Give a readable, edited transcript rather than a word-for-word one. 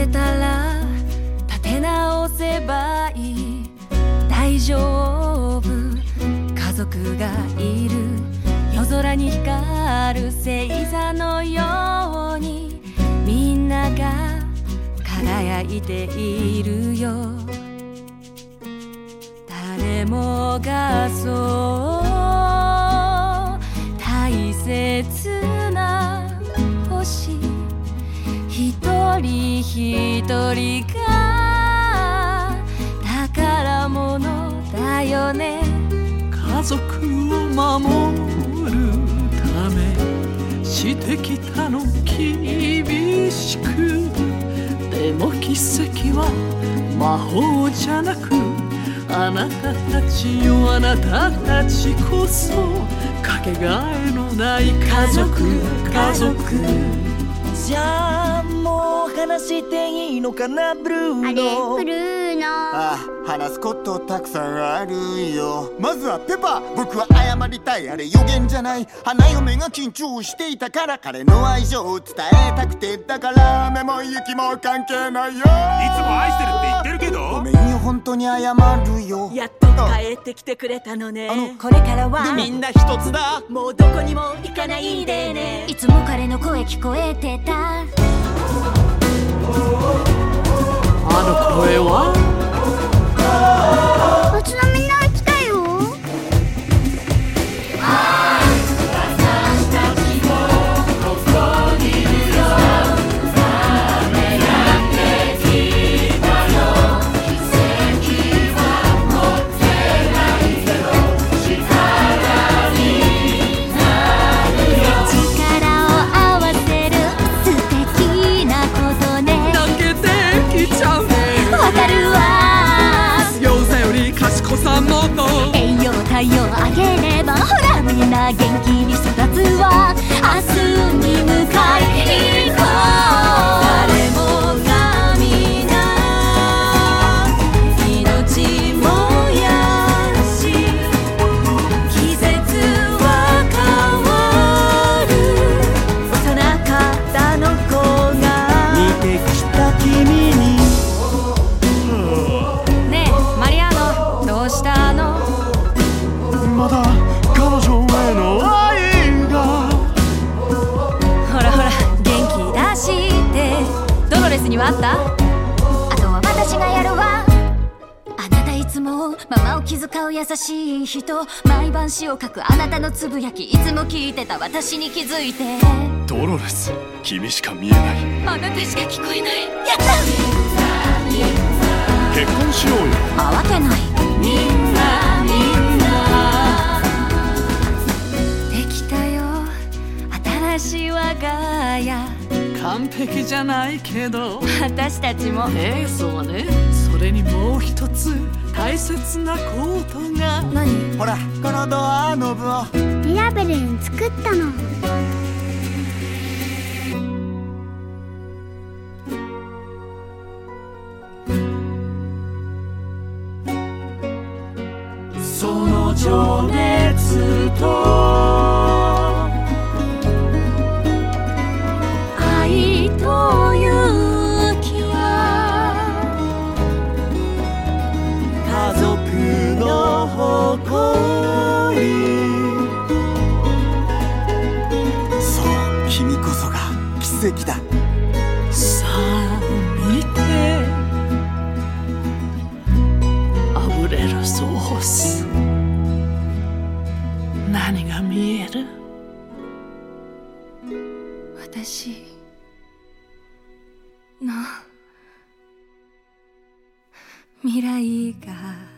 れたら立て直せばいい。大丈夫、家族がいる。夜空に光る星座のようにみんなが輝いているよ。誰もがそう大切な星、一人一人が宝物だよね。 家族を守るためしてきたの厳しく。でも奇跡は魔法じゃなく、あなたたちよ、あなたたちこそかけがえのない家族。家族じゃあもう話していいのかな、ブルーノ。 あれ、ブルーノ。 ああ、話すことたくさんあるよ。まずはペパ、僕は謝りたい。あれ予言じゃない。花嫁が緊張していたから、彼の愛情を伝えたくて。だから雨も雪も関係ないよ。いつも愛してるって言ってるけど。 ごめんよ、本当に謝るよ。 やっと帰ってきてくれたのね。 これからはみんな一つだ。もうどこにも行かないでね。 いつも彼の声聞こえてた。 あの声はうちのみんな来たよ。 栄養太陽あげれば、ほらみんな元気に育つわ。明日に向かい行こう。誰もが皆命燃やし、季節は変わる。幼かったの子が似てきた君に。 ねえマリアーノ、どうしたの？ まだ彼女への愛が。 ほらほら元気出して。ドロレスにはあった？あとは私がやるわ。あなたいつもママを気遣う優しい人。毎晩詩を書くあなたのつぶやき、いつも聞いてた私に気づいて。 ドロレス、君しか見えない。 あなたしか聞こえない。やった！ 結婚しようよ。 慌てない。みんなできたよ、新しい我が家。 完璧じゃないけど、 私たちもそうね。それにもう一つ大切なことが。 何？ ほら、このドアノブを。 ミラベルに作ったの。 その情熱と愛と勇気は家族の誇り。 そう、君こそが奇跡だ。 さあ見て、あぶれるソース。何が見える？ 私の未来が